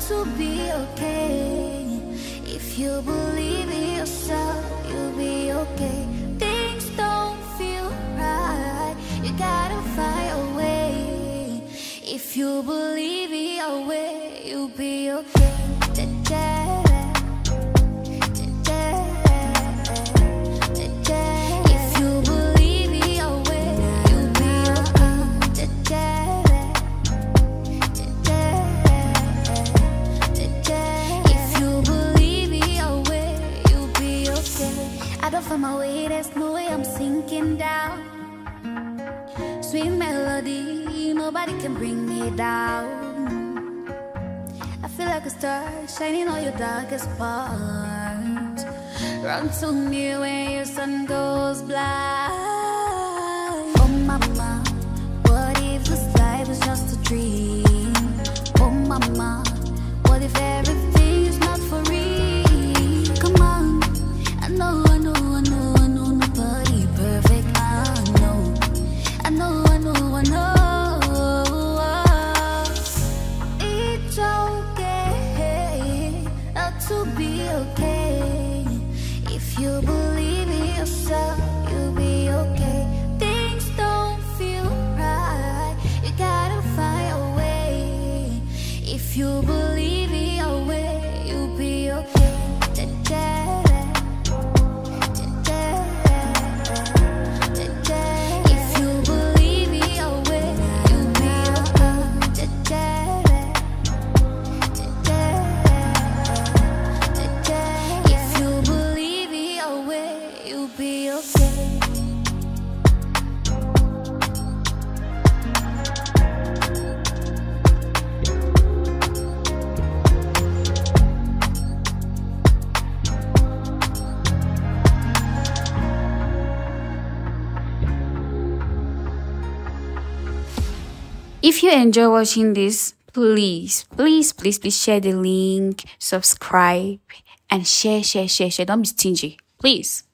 to be okay. If you believe in yourself, you'll be okay. Things don't feel right, you gotta find a way. If you believe in your way, you'll be okay. If you believe in your way, you'll be okay. If you believe in your way, you'll be okay. I don't find my way, there's no way I'm sinking down. Sweet melody, nobody can bring me down. I feel like a star shining on your darkest part. Run to me when your sun goes blind. Oh mama, what if this life is just a dream? Oh mama, what if everything is not for real? Come on, I know nobody perfect. I know it's okay not to be okay. If you believe in yourself, you'll be okay. Things don't feel right, you gotta find a way. If you believe in your way, you'll be okay. If you believe in your way, you'll be okay. If you believe in your way, you'll be okay. If you enjoy watching this, please share the link, subscribe, and share. Don't be stingy, please.